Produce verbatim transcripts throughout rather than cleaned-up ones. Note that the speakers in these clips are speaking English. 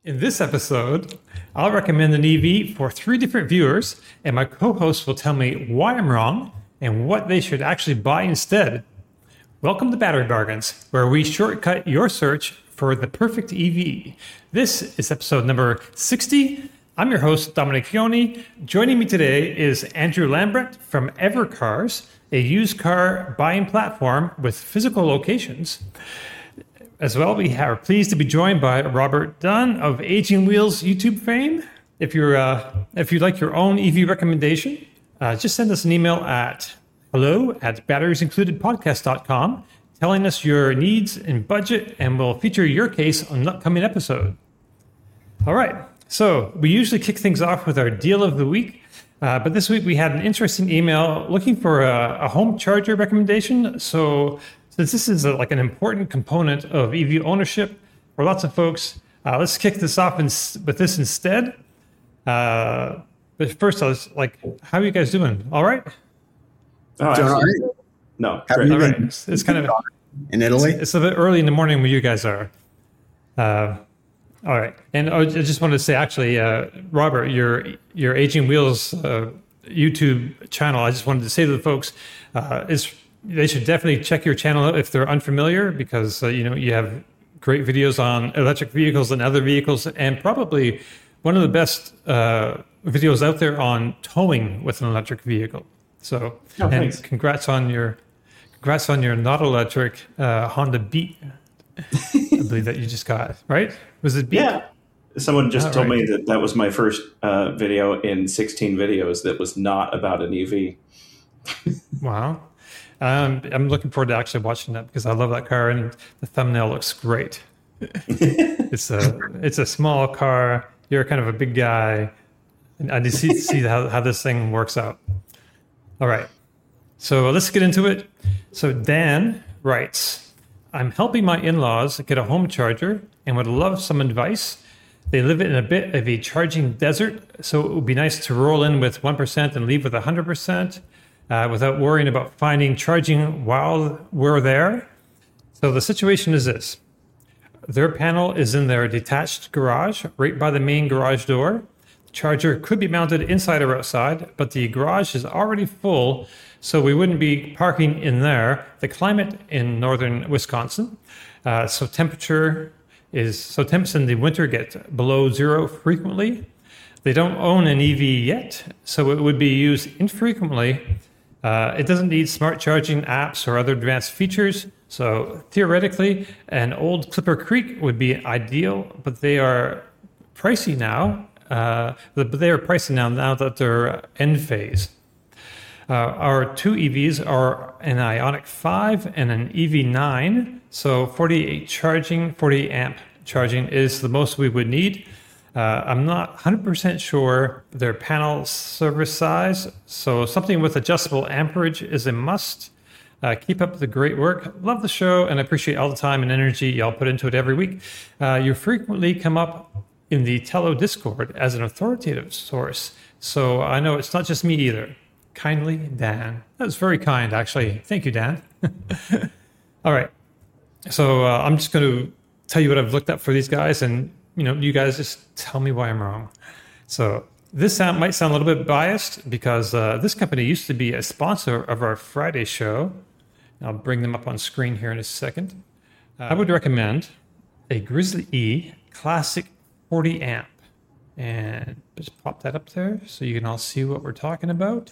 In this episode, I'll recommend an E V for three different viewers, and my co-host will tell me why I'm wrong and what they should actually buy instead. Welcome to Battery Bargains, where we shortcut your search for the perfect E V. This is episode number sixty. I'm your host, Dominic Chioni. Joining me today is Andrew Lambrecht from Evercars, a used car buying platform with physical locations. As well, we are pleased to be joined by Robert Dunn of Aging Wheels YouTube fame. If you're uh, if you'd like your own E V recommendation, uh, just send us an email at hello at batteries included podcast dot com, telling us your needs and budget, and we'll feature your case on an upcoming episode. All right, so we usually kick things off with our deal of the week, uh, but this week we had an interesting email looking for a, a home charger recommendation. So since this is a, like an important component of E V ownership for lots of folks, uh, let's kick this off in, with this instead. Uh, but first, I was like, how are you guys doing? All right? Oh, Doing all right. No, Have great. you All been right. It's kind of in Italy? It's a bit early in the morning where you guys are. Uh, all right. And I just wanted to say, actually, uh, Robert, your your Aging Wheels uh, YouTube channel, I just wanted to say to the folks, uh, is they should definitely check your channel out if they're unfamiliar, because uh, you know you have great videos on electric vehicles and other vehicles, and probably one of the best uh, videos out there on towing with an electric vehicle. So, Oh, and thanks. congrats on your congrats on your not electric uh, Honda Beat. I believe that you just got, right? Was it Beat? Yeah. Someone just All told right. me that that was my first uh, video in sixteen videos that was not about an E V. Wow. Um, I'm looking forward to actually watching that because I love that car and the thumbnail looks great. It's a it's a small car. You're kind of a big guy, and I just see see how how this thing works out. All right, so let's get into it. So Dan writes, I'm helping my in-laws get a home charger and would love some advice. They live in a bit of a charging desert, so it would be nice to roll in with one percent and leave with one hundred percent. Uh, without worrying about finding charging while we're there. So the situation is this. Their panel is in their detached garage, right by the main garage door. The charger could be mounted inside or outside, but the garage is already full, so we wouldn't be parking in there. The climate in northern Wisconsin, uh, so temperature is, so temps in the winter get below zero frequently. They don't own an E V yet, so it would be used infrequently. Uh, it doesn't need smart charging apps or other advanced features. So theoretically, an old Clipper Creek would be ideal, but they are pricey now. Uh, but they are pricey now, now that they're end phase. Uh, our two E Vs are an Ioniq five and an E V nine. So forty-eight charging, forty amp charging is the most we would need. Uh, I'm not one hundred percent sure their panel service size, so something with adjustable amperage is a must. Uh, keep up the great work. Love the show and appreciate all the time and energy y'all put into it every week. Uh, you frequently come up in the Tello Discord as an authoritative source, so I know it's not just me either. Kindly, Dan. That was very kind, actually. Thank you, Dan. All right. So uh, I'm just going to tell you what I've looked up for these guys, and you know, you guys just tell me why I'm wrong. So this sound, might sound a little bit biased because uh, this company used to be a sponsor of our Friday show. I'll bring them up on screen here in a second. Uh, I would recommend a Grizzly E Classic forty amp. And just pop that up there so you can all see what we're talking about.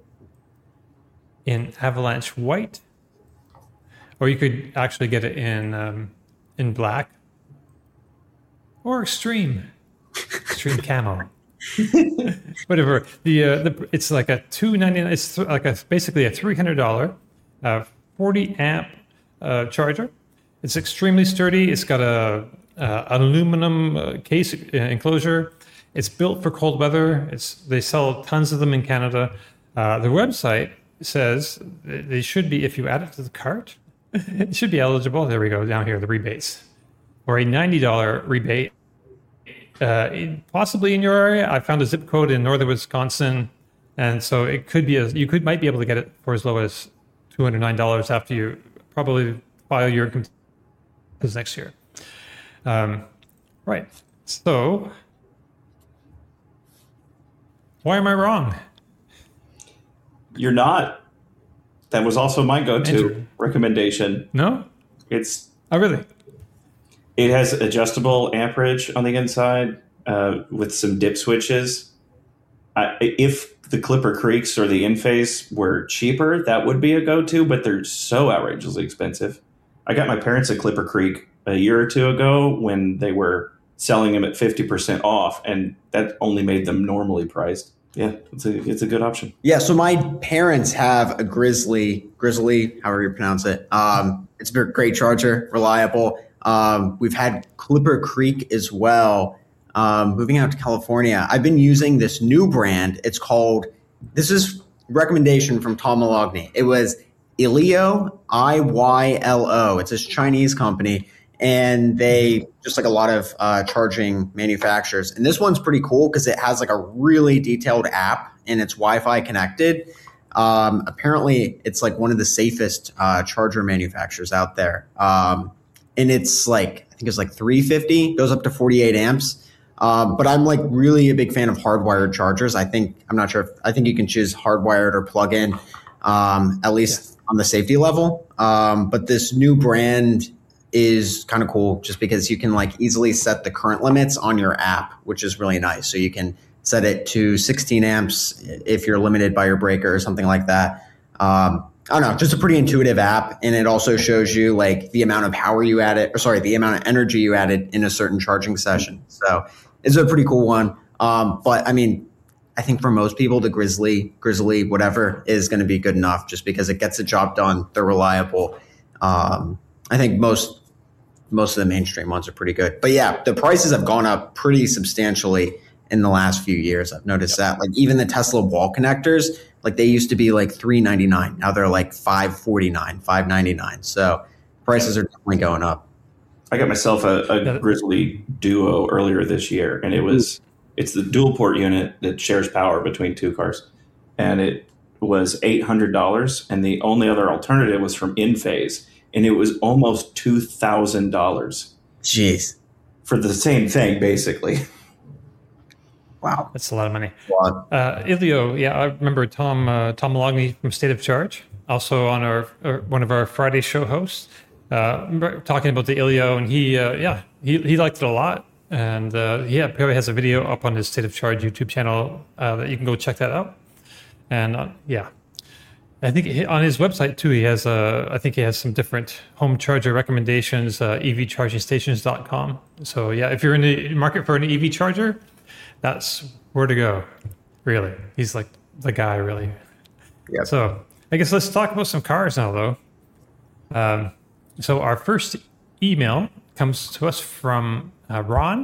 In Avalanche White. Or you could actually get it in um, in black. Or extreme, extreme camo, whatever. The uh, the it's like a two ninety nine. It's th- like a basically a three hundred dollar, uh, forty amp uh, charger. It's extremely sturdy. It's got a, uh aluminum uh, case uh, enclosure. It's built for cold weather. It's they sell tons of them in Canada. Uh, their website says they should be, if you add it to the cart, it should be eligible. There we go, down here, the rebates. Or a ninety dollar rebate, uh, in, possibly in your area. I found a zip code in northern Wisconsin, and so it could be a, you could might be able to get it for as low as two hundred nine dollars after you probably file your income taxes next year. Um, right. So, why am I wrong? You're not. That was also my go-to Enter. recommendation. No? It's Oh, really? It has adjustable amperage on the inside uh, with some dip switches. I, if the Clipper Creeks or the In-Phase were cheaper, that would be a go-to, but they're so outrageously expensive. I got my parents a Clipper Creek a year or two ago when they were selling them at fifty percent off, and that only made them normally priced. Yeah, it's a it's a good option. Yeah, so my parents have a Grizzly, Grizzly, however you pronounce it. Um, it's a great charger, reliable. Um, we've had Clipper Creek as well. Um, moving out to California, I've been using this new brand. It's called, this is recommendation from Tom Malogny. It was Iylo, I Y L O. It's this Chinese company, and they just like a lot of uh, charging manufacturers. And this one's pretty cool because it has like a really detailed app and it's Wi-Fi connected. Um, apparently, it's like one of the safest uh, charger manufacturers out there. Um, and it's like, I think it's like three fifty, goes up to forty-eight amps. Um, but I'm like really a big fan of hardwired chargers. I think, I'm not sure if, I think you can choose hardwired or plug-in, um, at least yeah. on the safety level. Um, but this new brand is kind of cool just because you can like easily set the current limits on your app, which is really nice. So you can set it to sixteen amps if you're limited by your breaker or something like that. Um, I don't know, just a pretty intuitive app. And it also shows you like the amount of power you added, or sorry, the amount of energy you added in a certain charging session. So it's a pretty cool one. Um, but I mean, I think for most people, the Grizzly, Grizzly, whatever is going to be good enough just because it gets the job done. They're reliable. Um, I think most, most of the mainstream ones are pretty good. But yeah, the prices have gone up pretty substantially in the last few years. I've noticed yep. that. Like even the Tesla wall connectors, like they used to be like three ninety-nine. Now they're like five forty-nine, five ninety-nine. So prices are definitely going up. I got myself a, a Grizzly Duo earlier this year, and it was it's the dual port unit that shares power between two cars, and it was eight hundred dollars, and the only other alternative was from In-Phase, and it was almost two thousand dollars. Jeez, for the same thing, basically. Wow, that's a lot of money. Wow. Uh, Iylo, yeah, I remember Tom uh, Tom Malogny from State of Charge, also on our, our one of our Friday show hosts. Uh, talking about the Iylo, and he, uh, yeah, he, he liked it a lot, and uh, yeah, probably has a video up on his State of Charge YouTube channel uh, that you can go check that out. And uh, yeah, I think he, on his website too, he has, uh, I think he has some different home charger recommendations, uh, E V charging stations dot com. So yeah, if you're in the market for an E V charger, that's where to go. Really, he's like the guy, really. Yep. So I guess let's talk about some cars now, though. Um, So our first email comes to us from uh, Ron,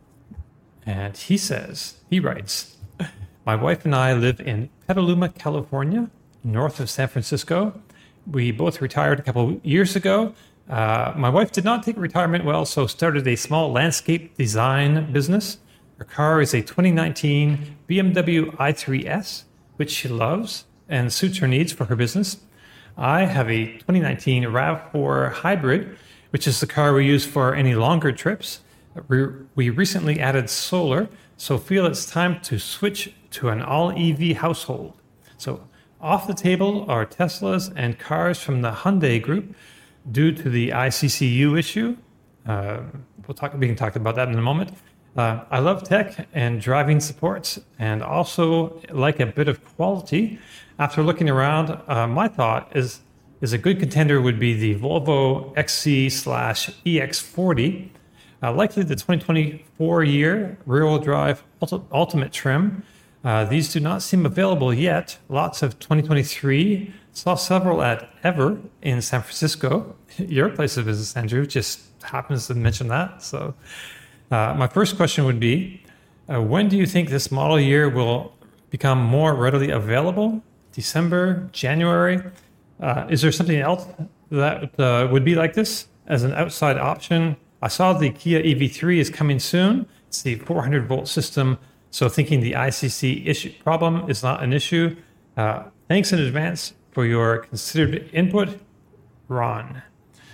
and he says, he writes, my wife and I live in Petaluma, California, north of San Francisco. We both retired a couple of years ago. Uh, my wife did not take retirement well, so started a small landscape design business. Her car is a twenty nineteen B M W i three S, which she loves and suits her needs for her business. I have a twenty nineteen RAV four Hybrid, which is the car we use for any longer trips. We, we recently added solar, so feel it's time to switch to an all-E V household. So off the table are Teslas and cars from the Hyundai Group due to the I C C U issue. Uh, we'll talk. We can talk about that in a moment. Uh, I love tech and driving supports, and also like a bit of quality. After looking around, uh, my thought is is a good contender would be the Volvo X C slash E X forty, uh, likely the twenty twenty-four year rear-wheel drive ulti- ultimate trim. Uh, these do not seem available yet. Lots of twenty twenty-three. Saw several at Ever in San Francisco. Your place of business, Andrew, just happens to mention that. So uh, my first question would be, uh, when do you think this model year will become more readily available? December, January? Uh, is there something else that uh, would be like this as an outside option? I saw the Kia E V three is coming soon. It's the four hundred volt system. So thinking the I C C issue problem is not an issue. Uh, thanks in advance for your considered input, Ron.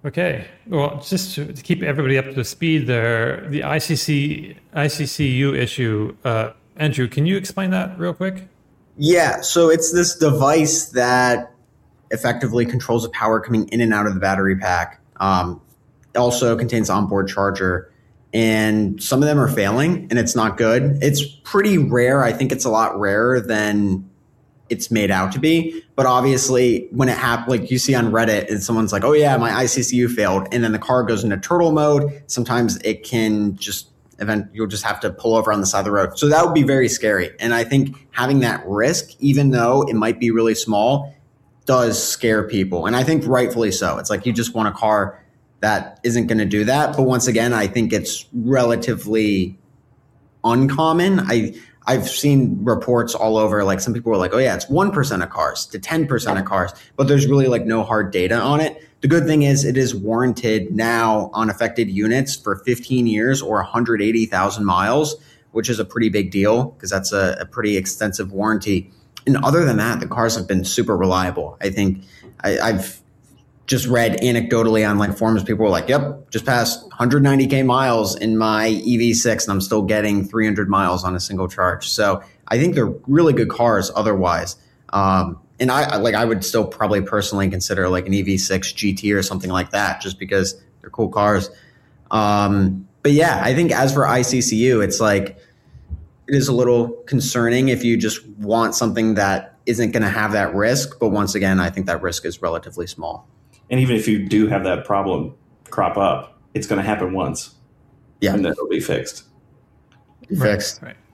Okay. Well, just to, to keep everybody up to speed there, the I C C I C C U issue, uh, Andrew, can you explain that real quick? Yeah, so it's this device that effectively controls the power coming in and out of the battery pack. Um, it also contains onboard charger, and some of them are failing, and it's not good. It's pretty rare. I think it's a lot rarer than it's made out to be. But obviously, when it happens, like you see on Reddit, and someone's like, "Oh yeah, my I C C U failed," and then the car goes into turtle mode. Sometimes it can just event you'll just have to pull over on the side of the road. So that would be very scary. And I think having that risk, even though it might be really small, does scare people. And I think rightfully so. It's like you just want a car that isn't going to do that. But once again, I think it's relatively uncommon. I I've seen reports all over, like some people were like, oh yeah, it's one percent of cars to ten percent of cars, but there's really like no hard data on it. The good thing is it is warranted now on affected units for fifteen years or one hundred eighty thousand miles, which is a pretty big deal because that's a, a pretty extensive warranty. And other than that, the cars have been super reliable. I think I, I've just read anecdotally on like forums, people were like, yep, just passed one hundred ninety K miles in my E V six and I'm still getting three hundred miles on a single charge. So I think they're really good cars otherwise. Um, and I like I would still probably personally consider like an E V six G T or something like that just because they're cool cars. Um, but yeah, I think as for I C C U, it's like it is a little concerning if you just want something that isn't going to have that risk. But once again, I think that risk is relatively small. And even if you do have that problem crop up, it's going to happen once. Yeah. And then it'll be fixed. Fixed. Right.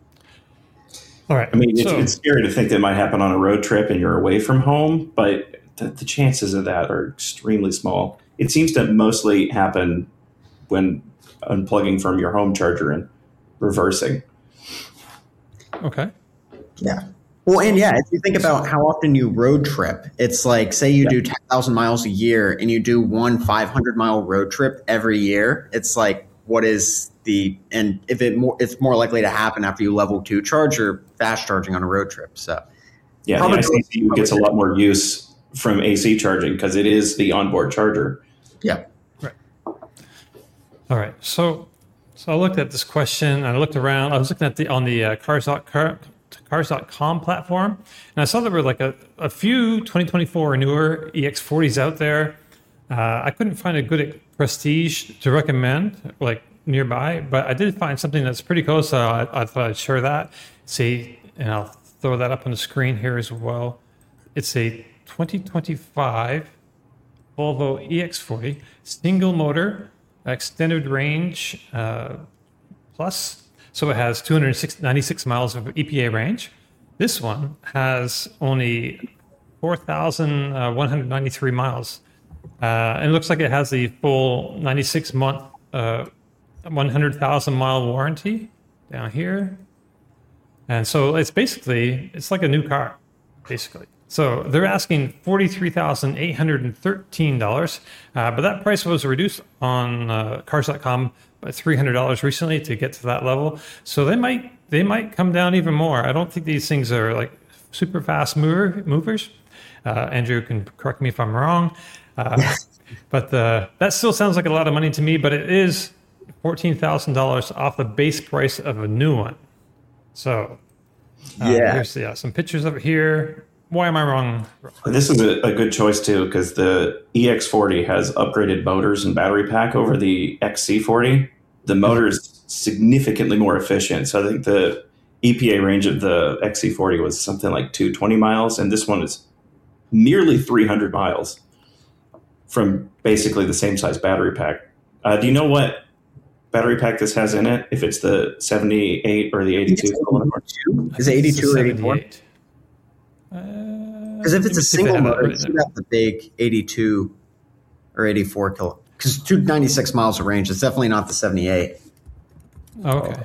All right. I mean, it's, so, it's scary to think that might happen on a road trip and you're away from home, but the, the chances of that are extremely small. It seems to mostly happen when unplugging from your home charger and reversing. Okay. Yeah. Well, and yeah, if you think about how often you road trip, it's like, say you yeah. do ten thousand miles a year and you do one five hundred mile road trip every year. It's like, what is the, and if it more, it's more likely to happen after you level two charge or fast charging on a road trip. So yeah, the I C C U gets a lot more use from A C charging because it is the onboard charger. Yeah. Right. All right. So, so I looked at this question and I looked around, I was looking at the, on the uh, cars dot com cars dot com platform, and I saw there were like a, a few twenty twenty-four or newer E X forties out there. Uh, I couldn't find a good Prestige to recommend, like nearby, but I did find something that's pretty close. So I, I thought I'd share that. See, and I'll throw that up on the screen here as well. It's a twenty twenty-five Volvo E X forty, single motor, extended range uh, plus. So it has two hundred ninety-six miles of E P A range. This one has only four thousand one hundred ninety-three miles. Uh, and it looks like it has the full ninety-six month, uh, one hundred thousand mile warranty down here. And so it's basically, it's like a new car, basically. So they're asking forty-three thousand eight hundred thirteen dollars, uh, but that price was reduced on uh, cars dot com by three hundred dollars recently to get to that level. So they might they might come down even more. I don't think these things are like super fast mover, movers. Uh, Andrew can correct me if I'm wrong. Uh, but the, that still sounds like a lot of money to me, but it is fourteen thousand dollars off the base price of a new one. So uh, yeah. here's yeah, some pictures of it here. Why am I wrong? This is a, a good choice, too, because the E X forty has upgraded motors and battery pack over the X C forty. The motor is significantly more efficient. So I think the E P A range of the X C forty was something like two hundred twenty miles, and this one is nearly three hundred miles from basically the same size battery pack. Uh, do you know what battery pack this has in it? If it's the seventy-eight or the eighty-two? Is it eighty-two or eighty-four? Because uh, if it's a single motor, it should have the big eighty-two or eighty-four kilo. Because two hundred ninety-six miles of range, it's definitely not the seventy-eight. Oh, okay.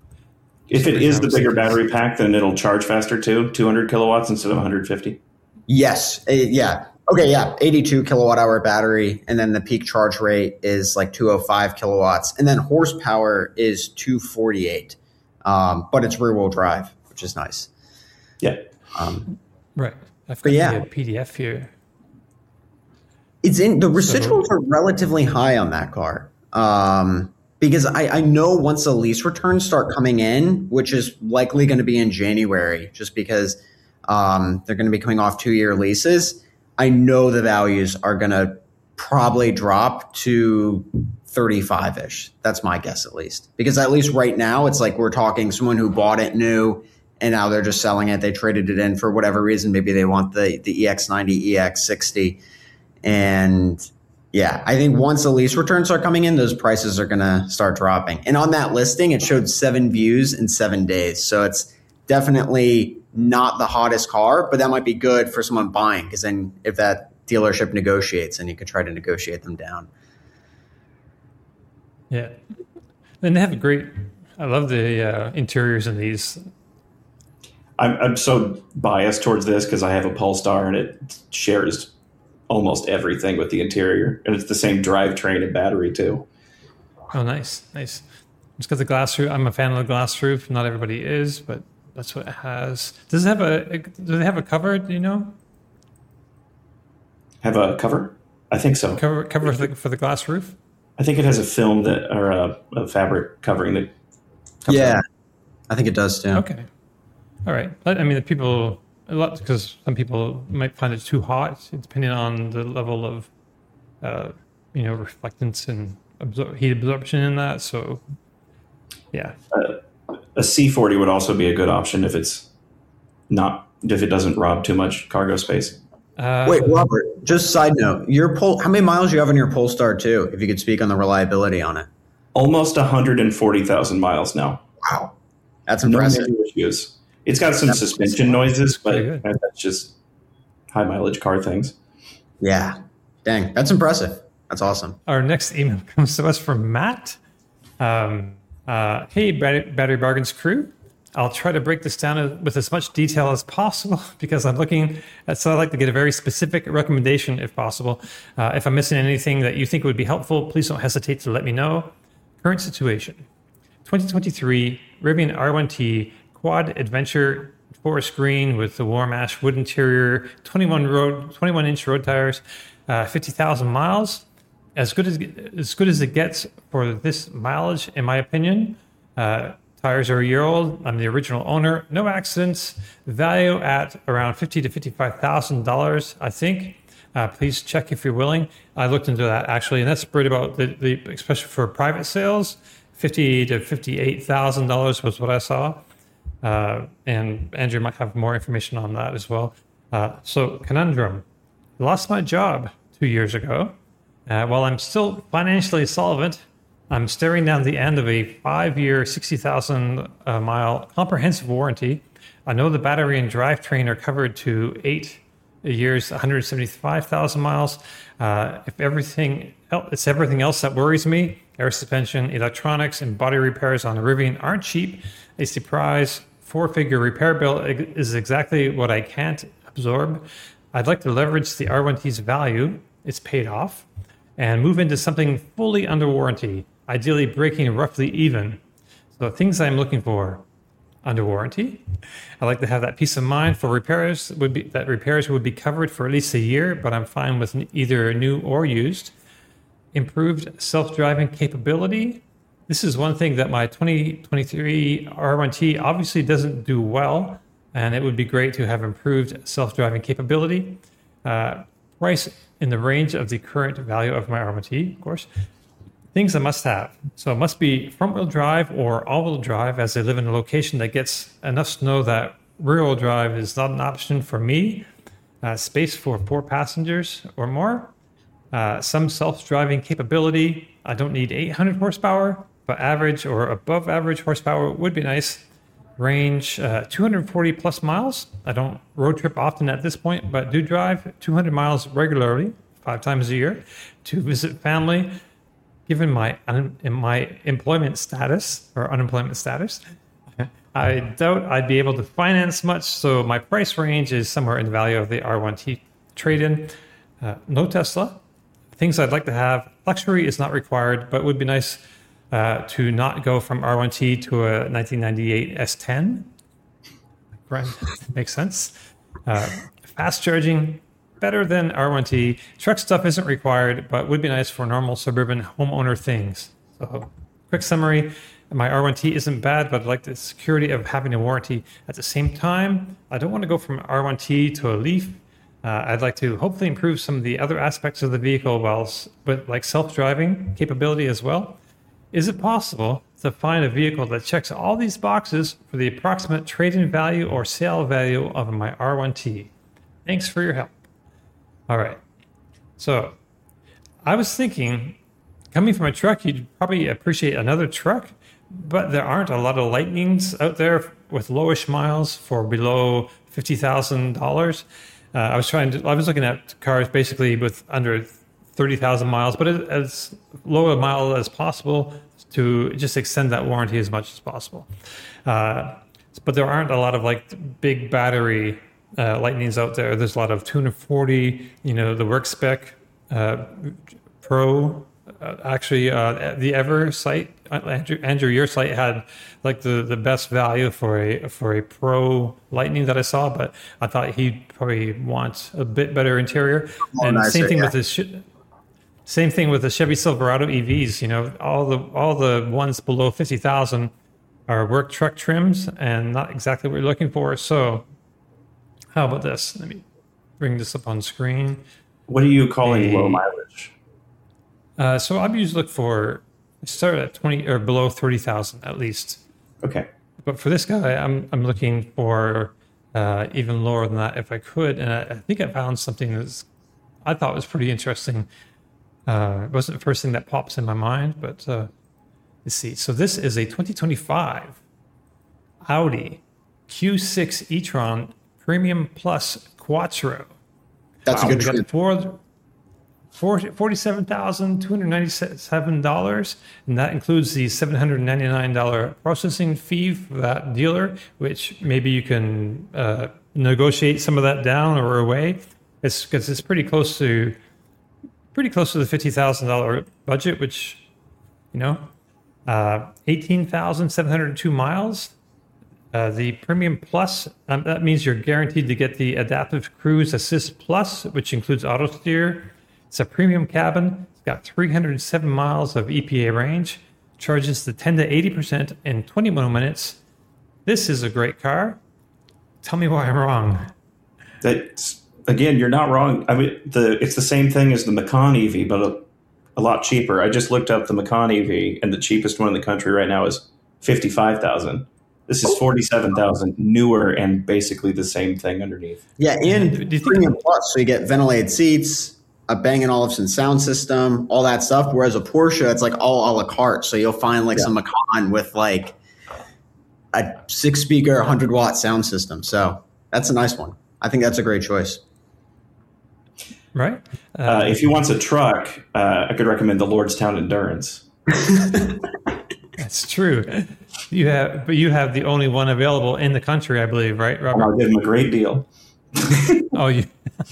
If it is the bigger battery pack, then it'll charge faster too, two hundred kilowatts instead of one hundred fifty. Yes. Uh, yeah. Okay. Yeah. eighty-two kilowatt hour battery, and then the peak charge rate is like two hundred five kilowatts, and then horsepower is two forty-eight. Um, but it's rear wheel drive, which is nice. Yeah. Um, Right. I've got yeah. the P D F here. It's in the residuals So- are relatively high on that car. Um, because I, I know once the lease returns start coming in, which is likely going to be in January, just because um, they're going to be coming off two year leases. I know the values are going to probably drop to thirty-five ish. That's my guess, at least, because at least right now it's like we're talking someone who bought it new and now they're just selling it. They traded it in for whatever reason. Maybe they want the, the E X ninety, E X sixty. And yeah, I think once the lease returns start coming in, those prices are going to start dropping. And on that listing, it showed seven views in seven days. So it's definitely not the hottest car, but that might be good for someone buying, because then if that dealership negotiates, then you could try to negotiate them down. Yeah. And they have a great, I love the uh, interiors in these. I'm, I'm so biased towards this because I have a Polestar and it shares almost everything with the interior, and it's the same drivetrain and battery too. Oh, nice, nice. It's got the glass roof. I'm a fan of the glass roof. Not everybody is, but that's what it has. Does it have a? Do they have a cover? Do you know? Have a cover? I think so. Cover cover for the, for the glass roof. I think it has a film that or a, a fabric covering that. Yeah, I think it does too. Okay. All right. I I mean, the people a lot because some people might find it too hot, depending on the level of, uh, you know, reflectance and absor- heat absorption in that. So, yeah. Uh, a C forty would also be a good option if it's not if it doesn't rob too much cargo space. Uh, Wait, Robert, just side note, your Pol- how many miles do you have on your Polestar two, if you could speak on the reliability on it? Almost one hundred forty thousand miles now. Wow. That's No impressive. major issues. It's got some That's suspension noises, pretty but good. that's just high mileage car things. Yeah. Dang, that's impressive. That's awesome. Our next email comes to us from Matt. Um, uh, hey, Battery, Battery Bargains crew. I'll try to break this down with as much detail as possible because I'm looking at, so I'd like to get a very specific recommendation if possible. Uh, if I'm missing anything that you think would be helpful, please don't hesitate to let me know. Current situation. twenty twenty-three Rivian R one T Quad Adventure forest green with the warm ash wood interior, twenty-one road, twenty-one inch road tires, uh, fifty thousand miles. As good as as good as it gets for this mileage, in my opinion. Uh, tires are a year old. I'm the original owner. No accidents. Value at around fifty to fifty-five thousand dollars, I think. Uh, please check if you're willing. I looked into that actually, and that's right about the, the especially for private sales. Fifty to fifty-eight thousand dollars was what I saw. Uh, and Andrew might have more information on that as well. Uh, so, conundrum. Lost my job two years ago. Uh, while I'm still financially solvent, I'm staring down the end of a five-year, sixty thousand uh, mile comprehensive warranty. I know the battery and drivetrain are covered to eight years, one hundred seventy-five thousand miles. Uh, if everything else, it's everything else that worries me. Air suspension, electronics, and body repairs on a Rivian aren't cheap. A surprise four-figure repair bill is exactly what I can't absorb. I'd like to leverage the R one T's value, it's paid off, and move into something fully under warranty, ideally breaking roughly even. So things I'm looking for: under warranty. I'd like to have that peace of mind for repairs would be that repairs would be covered for at least a year, but I'm fine with either new or used. Improved self-driving capability. This is one thing that my twenty twenty-three R one T obviously doesn't do well, and it would be great to have improved self-driving capability. Uh, price in the range of the current value of my R one T, of course. Things I must have. So it must be front-wheel drive or all-wheel drive, as I live in a location that gets enough snow that rear-wheel drive is not an option for me. Uh, space for four passengers or more. Uh, some self-driving capability. I don't need eight hundred horsepower, but average or above average horsepower would be nice. Range uh, two hundred forty plus miles. I don't road trip often at this point, but do drive two hundred miles regularly, five times a year, to visit family. Given my un- my employment status or unemployment status, I doubt I'd be able to finance much, so my price range is somewhere in the value of the R one T trade-in. Uh, no Tesla. Things I'd like to have. Luxury is not required, but would be nice uh, to not go from R one T to a nineteen ninety-eight S ten. Right. Makes sense. Uh, fast charging, better than R one T. Truck stuff isn't required, but would be nice for normal suburban homeowner things. So, quick summary. My R one T isn't bad, but I like the security of having a warranty. At the same time, I don't want to go from R one T to a Leaf. Uh, I'd like to hopefully improve some of the other aspects of the vehicle, while, but like self-driving capability as well. Is it possible to find a vehicle that checks all these boxes for the approximate trade-in value or sale value of my R one T? Thanks for your help. All right. So I was thinking, coming from a truck, you'd probably appreciate another truck, but there aren't a lot of Lightnings out there with lowish miles for below fifty thousand dollars. Uh, I was trying to, I was looking at cars basically with under thirty thousand miles, but as low a mile as possible to just extend that warranty as much as possible. Uh, but there aren't a lot of like big battery uh, Lightnings out there. There's a lot of two forty, you know, the work spec uh, Pro. Uh, actually, uh, the Ever site, Andrew, Andrew, your site had like the, the best value for a for a Pro Lightning that I saw, but I thought he'd probably want a bit better interior. Oh, and nicer, same thing yeah. with this. Same thing with the Chevy Silverado E Vs. You know, all the all the ones below fifty thousand are work truck trims, and not exactly what you're looking for. So, how about this? Let me bring this up on screen. What are you calling A- low mileage? Uh, so I'd usually look for start at twenty or below thirty thousand at least. Okay. But for this guy, I'm I'm looking for uh, even lower than that if I could, and I, I think I found something that's I thought was pretty interesting. Uh, it wasn't the first thing that pops in my mind, but uh, let's see. So this is a twenty twenty-five Audi Q six e-tron Premium Plus Quattro. That's Wow, a good we got trim. four, four, forty-seven thousand two hundred ninety-seven dollars, and that includes the seven hundred ninety-nine dollars processing fee for that dealer, which maybe you can uh, negotiate some of that down or away. It's because it's pretty close to pretty close to the fifty thousand dollars budget, which, you know, uh, eighteen thousand seven hundred two miles. Uh, the Premium Plus, um, that means you're guaranteed to get the Adaptive Cruise Assist Plus, which includes auto steer. It's a premium cabin. It's got three hundred seven miles of E P A range. Charges the ten to eighty percent in twenty-one minutes. This is a great car. Tell me why I'm wrong. That's again, you're not wrong. I mean, the it's the same thing as the Macan E V, but a, a lot cheaper. I just looked up the Macan E V, and the cheapest one in the country right now is fifty-five thousand. This is forty-seven thousand, newer, and basically the same thing underneath. Yeah, and Do you think- Premium Plus, so you get ventilated seats, a Bang and Olufsen sound system, all that stuff. Whereas a Porsche, it's like all a la carte. So you'll find like Yeah. some Macan with like a six speaker, one hundred watt sound system. So that's a nice one. I think that's a great choice. Right? Uh, if he wants a truck, uh, I could recommend the Lordstown Endurance. That's true. You have, but you have the only one available in the country, I believe, right, And Robert? I'll give him a great deal. Oh, you.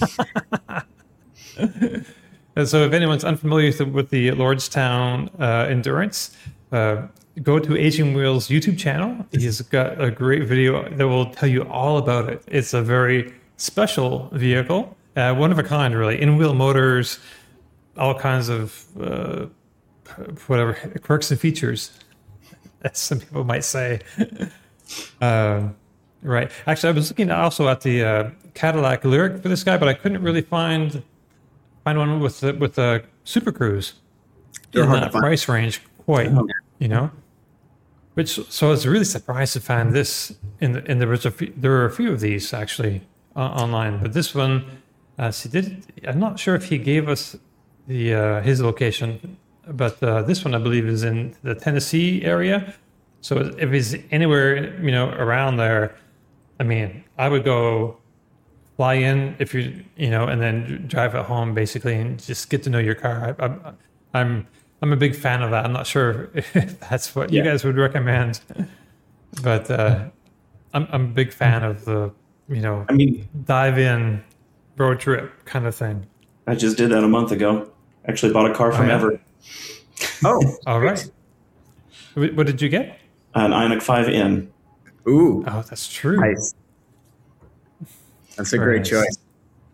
And so, if anyone's unfamiliar with the, with the Lordstown uh, Endurance, uh, go to Aging Wheels YouTube channel. He's got a great video that will tell you all about it. It's a very special vehicle, uh, one of a kind, really. In-wheel motors, all kinds of uh, whatever quirks and features, as some people might say. Um, right. Actually, I was looking also at the uh, Cadillac Lyric for this guy, but I couldn't really find find one with the, with a Super Cruise They're in hard to that find. price range. Quite, Oh. you know. Which so I was really surprised to find this in the, in there was a few, there were a few of these actually uh, online, but this one, uh, so did I'm not sure if he gave us the uh, his location, but uh, this one I believe is in the Tennessee area. So if he's anywhere, you know, around there, I mean, I would go fly in if you, you know, and then drive it home basically, and just get to know your car. I, I, I'm I'm a big fan of that. I'm not sure if that's what you Yeah. guys would recommend, but uh, I'm I'm a big fan of the, you know, I mean, dive in road trip kind of thing. I just did that a month ago. Actually bought a car from Oh, yeah? Ever, Oh, All right. What what did you get? an Ioniq five N. ooh, Oh, that's true. nice. That's a Very great nice. choice.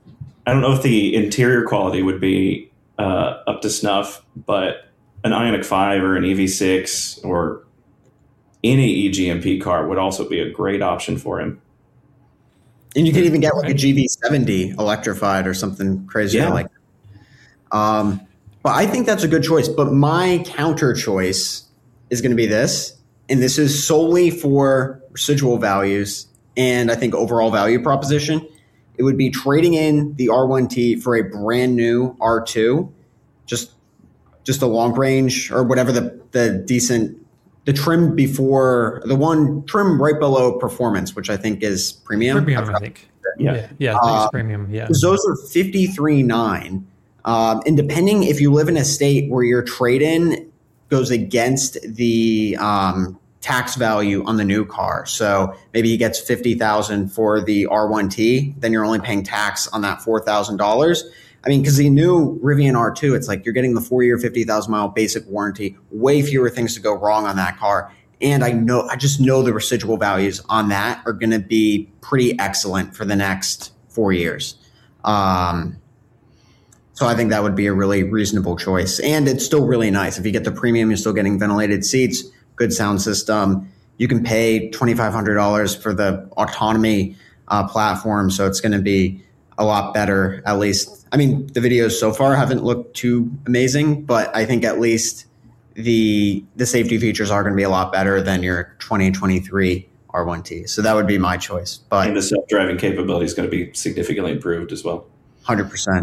I don't know if the interior quality would be uh, up to snuff, but an Ioniq five or an E V six or any E G M P car would also be a great option for him. And you could even get like a G V seventy electrified or something crazy Yeah. like that. Um, but I think that's a good choice. But my counter choice is going to be this. And this is solely for residual values and I think overall value proposition. It would be trading in the R one T for a brand new R two, just just a long range or whatever the, the decent, the trim before, the one trim right below performance, which I think is premium. Premium, I think. Yeah. Yeah, yeah, I think Uh, it's premium. Yeah. Because those are fifty-three nine. Um, and depending if you live in a state where your trade-in goes against the um, tax value on the new car. So maybe he gets fifty thousand for the R one T, then you're only paying tax on that four thousand dollars. I mean, because the new Rivian R two, it's like you're getting the four-year, fifty thousand mile basic warranty, way fewer things to go wrong on that car. And I know, I just know the residual values on that are going to be pretty excellent for the next four years. Um, so I think that would be a really reasonable choice. And it's still really nice. If you get the premium, you're still getting ventilated seats, good sound system. You can pay twenty-five hundred dollars for the autonomy uh, platform. So it's going to be a lot better, at least. I mean, the videos so far haven't looked too amazing, but I think at least the the safety features are going to be a lot better than your twenty twenty-three R one T. So that would be my choice. But And the self-driving capability is going to be significantly improved as well. one hundred percent.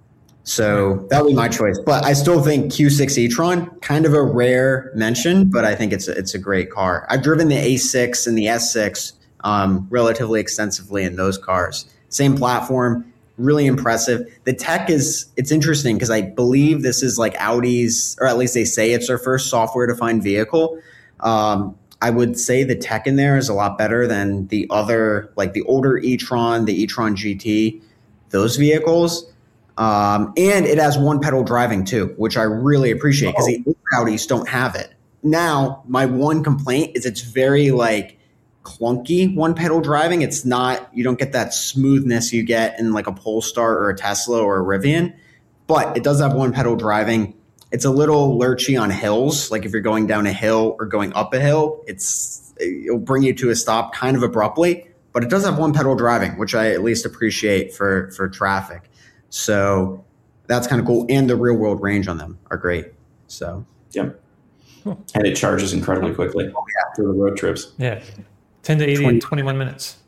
So that would be my choice. But I still think Q six e-tron, kind of a rare mention, but I think it's a, it's a great car. I've driven the A six and the S six um, relatively extensively in those cars. Same platform, really impressive. The tech is, it's interesting because I believe this is like Audi's, or at least they say it's their first software-defined vehicle. Um, I would say the tech in there is a lot better than the other, like the older e-tron, the e-tron G T, those vehicles. Um, and it has one pedal driving too, which I really appreciate because the older Audis don't have it. Now, my one complaint is it's very like clunky one pedal driving. It's not, you don't get that smoothness you get in like a Polestar or a Tesla or a Rivian, but it does have one pedal driving. It's a little lurchy on hills. Like if you're going down a hill or going up a hill, it's, it'll bring you to a stop kind of abruptly, but it does have one pedal driving, which I at least appreciate for, for traffic. So that's kind of cool. And the real world range on them are great. So, yeah. Cool. And it charges incredibly quickly oh, yeah. for the road trips. Yeah. ten to eighty in twenty-one minutes.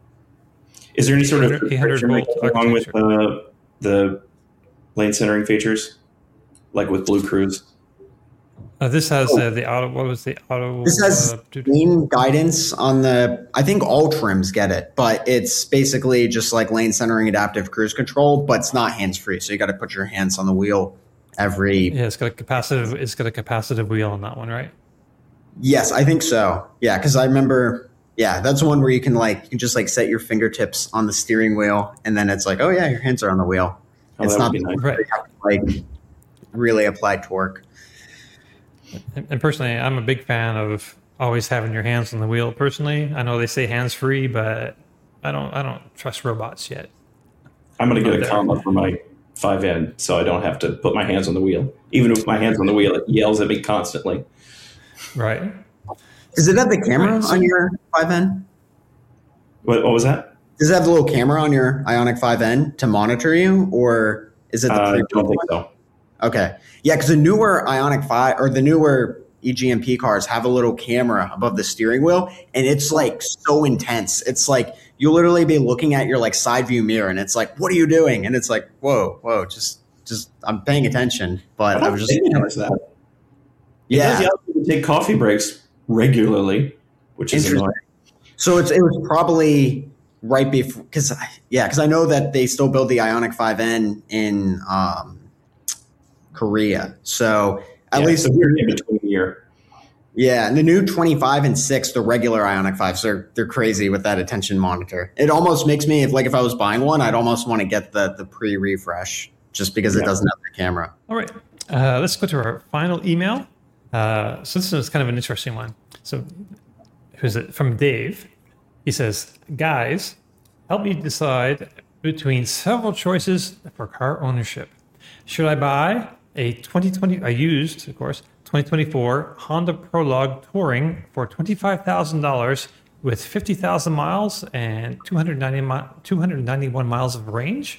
Is there any sort of along with uh, the lane centering features, like with Blue Cruise? Uh, this has uh, the auto. What was the auto? This has uh, lane guidance on the. I think all trims get it, but it's basically just like lane centering, adaptive cruise control, but it's not hands free. So you got to put your hands on the wheel every. Yeah, it's got a capacitive. It's got a capacitive wheel on that one, right? Yes, I think so. Yeah, because I remember. Yeah, that's one where you can like you can just like set your fingertips on the steering wheel, and then it's like, oh yeah, your hands are on the wheel. Oh, it's not nice. Right. like really apply torque. And personally, I'm a big fan of always having your hands on the wheel. Personally, I know they say hands free, but I don't. I don't trust robots yet. I'm going to get a comma for my five N, so I don't have to put my hands on the wheel. Even with my hands on the wheel, it yells at me constantly. Right. Does it have the camera right, so on your five N? What, what was that? Does it have the little camera on your Ioniq five N to monitor you, or is it the? Uh, I don't think so. Okay. Yeah, because the newer Ioniq five or the newer E G M P cars have a little camera above the steering wheel, and it's like so intense. It's like you'll literally be looking at your like side view mirror, and it's like, "What are you doing?" And it's like, "Whoa, whoa, just, just I'm paying attention." But I, I was just notice that. Yeah, you have to take coffee breaks regularly, which is annoying. So it's it was probably right before because yeah, because I know that they still build the Ioniq five N in. Um, Korea. So at yeah, least so we're in between year. Yeah, and the new twenty-five and six, the regular Ioniq fives, they're they're crazy with that attention monitor. It almost makes me, if like if I was buying one, I'd almost want to get the the pre-refresh just because yeah. it doesn't have the camera. All right, uh, let's go to our final email. Uh, so this is kind of an interesting one. So who's it from? Dave. He says, "Guys, help me decide between several choices for car ownership. Should I buy a twenty twenty, I used, of course, twenty twenty-four Honda Prologue Touring for twenty-five thousand dollars with fifty thousand miles and two hundred ninety mi- two hundred ninety-one miles of range,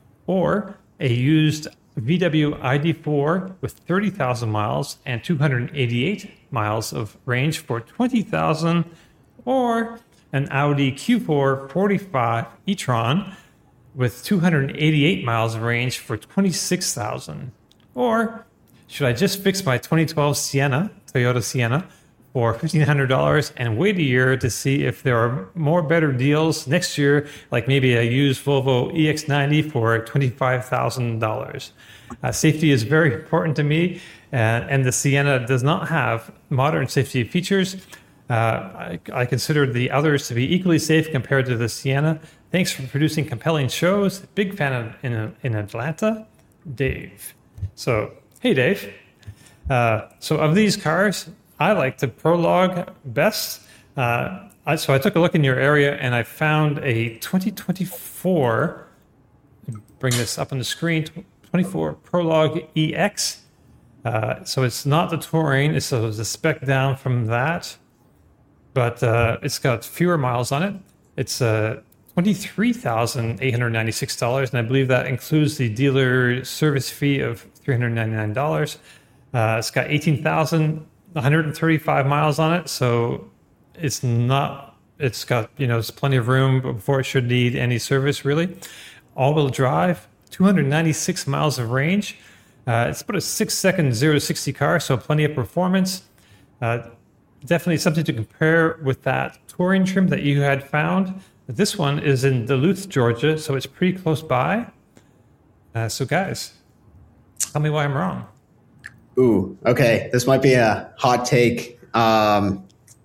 or a used V W I D four with thirty thousand miles and two hundred eighty-eight miles of range for twenty thousand dollars, or an Audi Q four forty-five e-tron with two hundred eighty-eight miles of range for twenty-six thousand dollars. Or should I just fix my twenty twelve Sienna, Toyota Sienna, for fifteen hundred dollars and wait a year to see if there are more better deals next year, like maybe a used Volvo E X ninety for twenty-five thousand dollars. Uh, safety is very important to me, uh, and the Sienna does not have modern safety features. Uh, I, I consider the others to be equally safe compared to the Sienna. Thanks for producing compelling shows. Big fan of, in, in Atlanta, Dave. So, hey, Dave. Uh, so of these cars, I like the Prologue best. Uh, I, so I took a look in your area and I found a twenty twenty-four, bring this up on the screen, twenty-four Prologue E X. Uh, so it's not the Touring, it's a, it's a spec down from that, but uh, it's got fewer miles on it. It's uh, twenty-three thousand eight hundred ninety-six dollars, and I believe that includes the dealer service fee of three hundred ninety-nine dollars. Uh, it's got eighteen thousand one hundred thirty-five miles on it, so it's not, it's got, you know, it's plenty of room before it should need any service, really. All-wheel drive, two hundred ninety-six miles of range. Uh, it's about a six-second zero to sixty car, so plenty of performance. Uh, definitely something to compare with that Touring trim that you had found. This one is in Duluth, Georgia, so it's pretty close by. Uh, so, guys, tell me why I'm wrong. Ooh, okay. This might be a hot take. Um,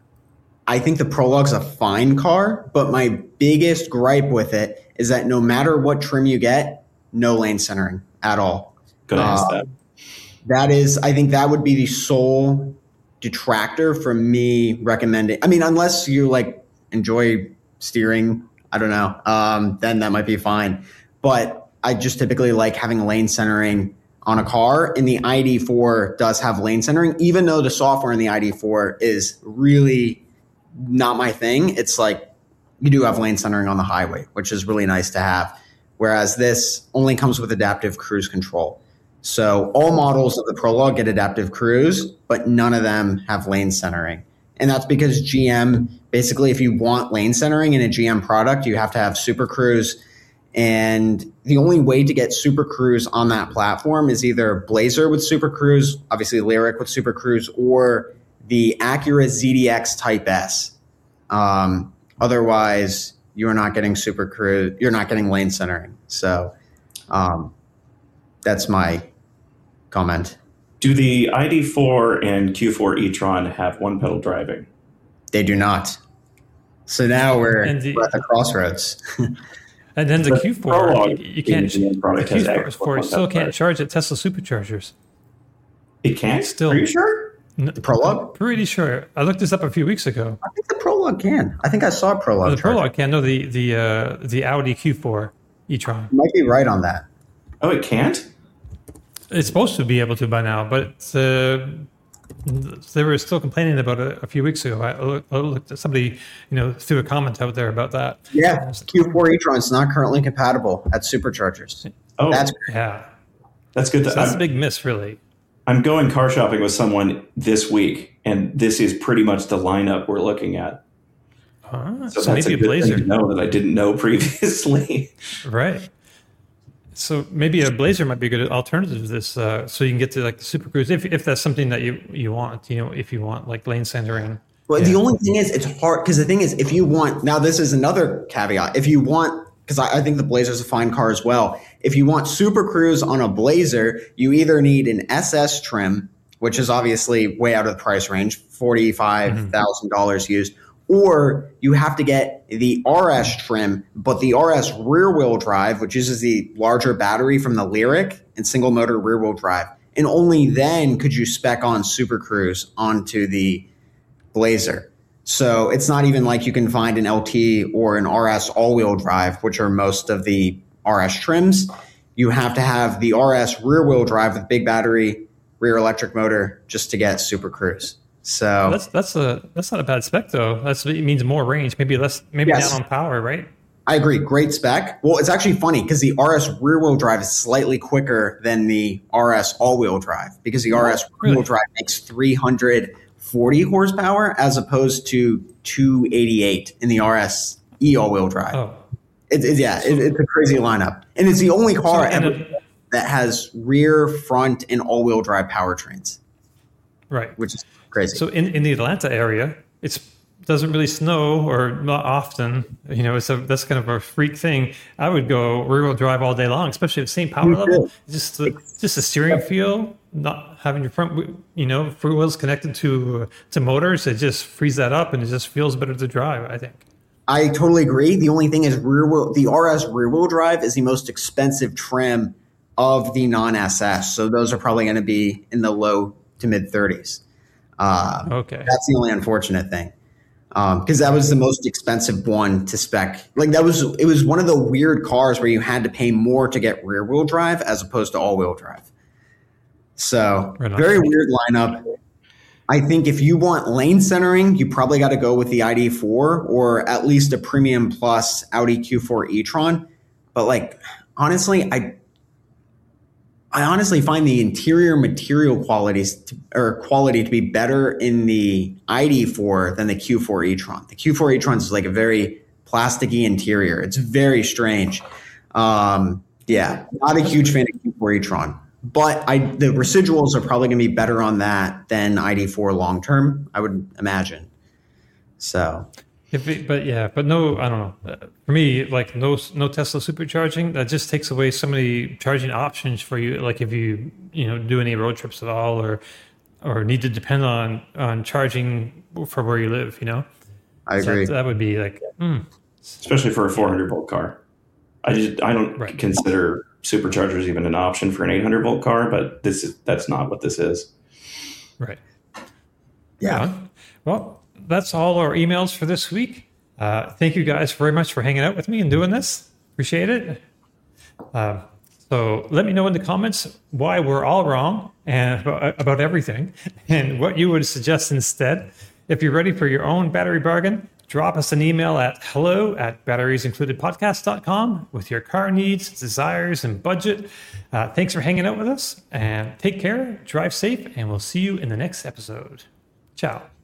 I think the Prologue's a fine car, but my biggest gripe with it is that no matter what trim you get, no lane centering at all. Gonna ask Uh, that. That is, I think that would be the sole detractor from me recommending. I mean, unless you like enjoy steering, I don't know, um, then that might be fine. But I just typically like having lane centering on a car, and the I D four does have lane centering, even though the software in the I D four is really not my thing. It's like you do have lane centering on the highway, which is really nice to have, whereas this only comes with adaptive cruise control. So all models of the Prologue get adaptive cruise, but none of them have lane centering. And that's because G M, basically, if you want lane centering in a G M product, you have to have Super Cruise. And the only way to get Super Cruise on that platform is either Blazer with Super Cruise, obviously Lyriq with Super Cruise, or the Acura Z D X Type S. Um, otherwise, you're not getting Super Cruise, you're not getting lane centering. So um, that's my comment. Do the I D four and Q four e-tron have one pedal driving? They do not. So now we're, And the- we're at the crossroads. And then the The Q four, Prologue you, you can't, being the product has the Q X four one still pedal can't charge at Tesla superchargers. It can't? Still. Are you sure? The Prologue? Pretty sure. I looked this up a few weeks ago. I think the Prologue can. I think I saw a Prologue. Oh, the charger. Prologue can. No, the the uh, the Audi Q four e-tron. You might be right on that. Oh, it can't? It's supposed to be able to by now, but uh, they were still complaining about it a few weeks ago. I looked, I looked at somebody, you know, threw a comment out there about that. Yeah, Q four e-tron is not currently compatible at superchargers. Oh, That's that's, Yeah, good. so that's a I'm, big miss, really. I'm going car shopping with someone this week, and this is pretty much the lineup we're looking at. Uh, So, so that's maybe a a good Blazer, thing to know that I didn't know previously. right? So maybe a Blazer might be a good alternative to this, uh, so you can get to like the Super Cruise if if that's something that you you want. You know, if you want like lane centering. Well, Yeah. the only thing is, it's hard because the thing is, if you want, now this is another caveat. If you want, because I, I think the Blazer is a fine car as well. If you want Super Cruise on a Blazer, you either need an S S trim, which is obviously way out of the price range, forty-five thousand dollars mm-hmm. used, or you have to get the R S trim, but the R S rear wheel drive, which uses the larger battery from the Lyriq and single motor rear wheel drive. And only then could you spec on Super Cruise onto the Blazer. So it's not even like you can find an L T or an R S all-wheel drive, which are most of the R S trims. You have to have the R S rear-wheel drive with big battery, rear electric motor, just to get Super Cruise. So that's that's a that's not a bad spec though. That's it means more range, maybe less, maybe Yes. down on power, right? I agree. Great spec. Well, it's actually funny because the R S rear-wheel drive is slightly quicker than the R S all-wheel drive because the R S rear-wheel Really? drive makes three hundred forty horsepower as opposed to two eighty-eight in the R S E all-wheel drive. Oh, It, it, yeah, it, it's a crazy lineup. And it's the only car So, and ever it- that has rear, front, and all-wheel drive powertrains, right. which is crazy. So in, in the Atlanta area, it's doesn't really snow or not often. You know, it's a that's kind of a freak thing. I would go rear wheel drive all day long, especially at the same power Me level. too. Just the, just the steering feel, not having your front, whe- you know, front wheels connected to to motors. It just frees that up, and it just feels better to drive, I think. I totally agree. The only thing is rear wheel, the R S rear wheel drive is the most expensive trim of the non S S. So those are probably going to be in the low to mid thirties. Uh, Okay. That's the only unfortunate thing. Because that was the most expensive one to spec. Like that was, it was one of the weird cars where you had to pay more to get rear wheel drive as opposed to all wheel drive. So Right on. very weird lineup. I think if you want lane centering, you probably got to go with the I D four or at least a premium plus Audi Q four e-tron. But like, honestly, I I honestly find the interior material qualities to, or quality to be better in the I D four than the Q four e-tron. The Q four e-tron is like a very plasticky interior. It's very strange. Um, yeah, not a huge fan of Q four e-tron. But I, the residuals are probably going to be better on that than I D four long term, I would imagine. So, If it, but yeah, but no, I don't know. Uh, For me, like no no Tesla supercharging, that just takes away so many charging options for you. Like if you you know do any road trips at all, or or need to depend on on charging for where you live, you know. I So agree. that, that would be like, mm, especially for a four hundred volt car. I just I don't Right. consider superchargers even an option for an eight hundred volt car, but this is that's not what this is. right. Yeah. Yeah. Well, that's all our emails for this week. Uh, thank you guys very much for hanging out with me and doing this. Appreciate it. Uh, so let me know in the comments why we're all wrong and about, about everything and what you would suggest instead. If you're ready for your own battery bargain, drop us an email at hello at batteriesincludedpodcast dot com with your car needs, desires, and budget. Uh, thanks for hanging out with us and take care, drive safe, and we'll see you in the next episode. Ciao.